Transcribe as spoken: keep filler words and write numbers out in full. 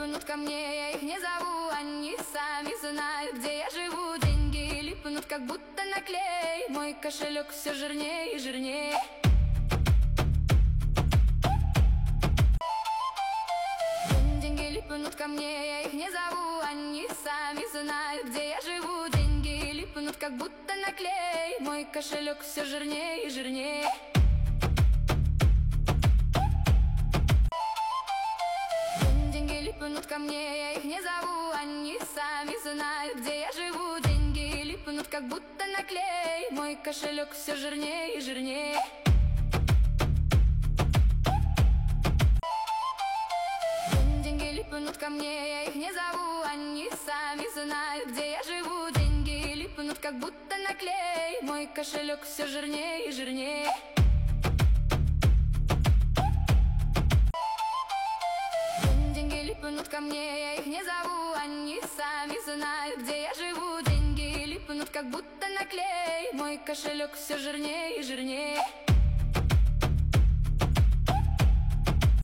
липнут ко мне, я их не зову, они сами знают, где я живу. Деньги липнут, как будто на клей, мой кошелек все жирнее и жирнее. Деньги липнут ко мне, я их не зову, они сами знают, где я живу. Деньги липнут, как будто на клей, мой кошелек все жирнее и жирнее. Липнут ко мне, я их не зову, они сами знают, где я живу. Деньги липнут, как будто на клей, мой кошелек все жирнее и жирнее. Деньги липнут ко мне, я их не зову, они сами знают, где я живу. Деньги липнут, как будто на клей, мой кошелек все жирнее и жирнее. Липнут ко мне, я их не зову, они сами знают, где я живу. Деньги липнут, как будто на клей, мой кошелек все жирнее и жирнее.